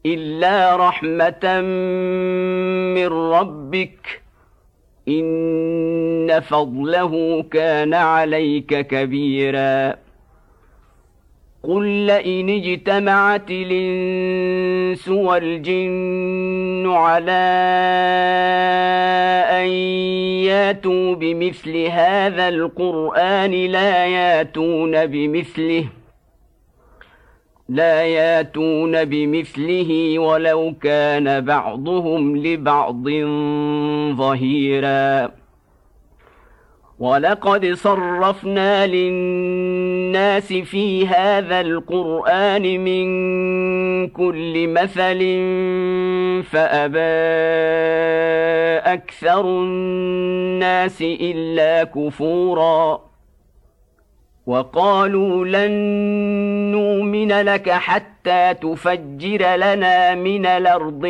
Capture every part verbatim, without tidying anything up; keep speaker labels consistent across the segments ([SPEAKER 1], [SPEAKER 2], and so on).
[SPEAKER 1] إلا رحمة من ربك إن فضله كان عليك كبيرا قل لئن اجتمعت الإنس والجن على أن ياتوا بمثل هذا القرآن لا ياتون بمثله لا ياتون بمثله ولو كان بعضهم لبعض ظهيرا ولقد صرفنا للناس في هذا القرآن من كل مثل فأبى أكثر الناس إلا كفورا وقالوا لن نؤمن لك حتى تفجر لنا من الأرض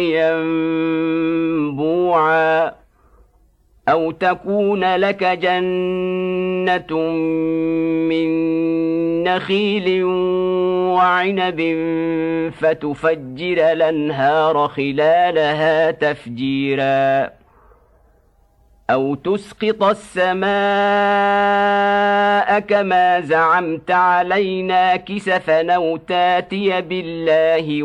[SPEAKER 1] ينبوعا أو تكون لك جنة من نخيل وعنب فتفجر الأنهار خلالها تفجيرا أو تسقط السماء كما زعمت علينا كسفا أو تاتي بالله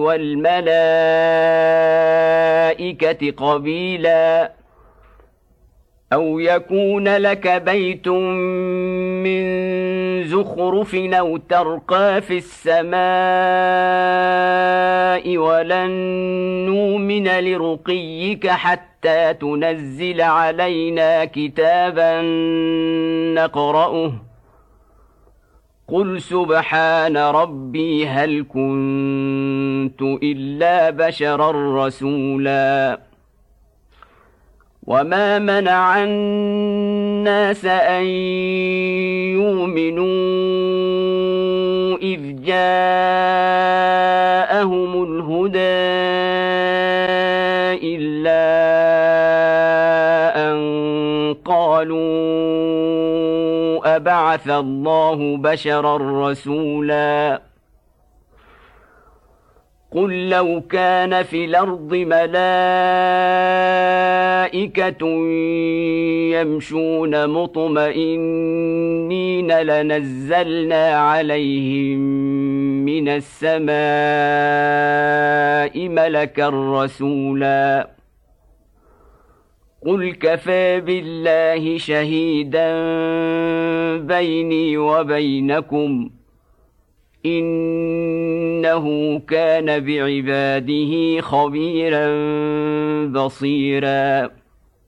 [SPEAKER 1] والملائكة قبيلا أو يكون لك بيت من زخرف أو ترقى في السماء ولن نؤمن لرقيك حتى تنزل علينا كتابا نقرأه قل سبحان ربي هل كنت إلا بشرا رسولا وما منع الناس أن يؤمنوا إذ جاءهم الهدى إلا أن قالوا أبعث الله بشرا رسولا قل لو كان في الأرض ملائكة يمشون مطمئنين لنزلنا عليهم من السماء ملكا رسولا قل كفى بالله شهيدا بيني وبينكم إنه كان بعباده خبيرا بصيرا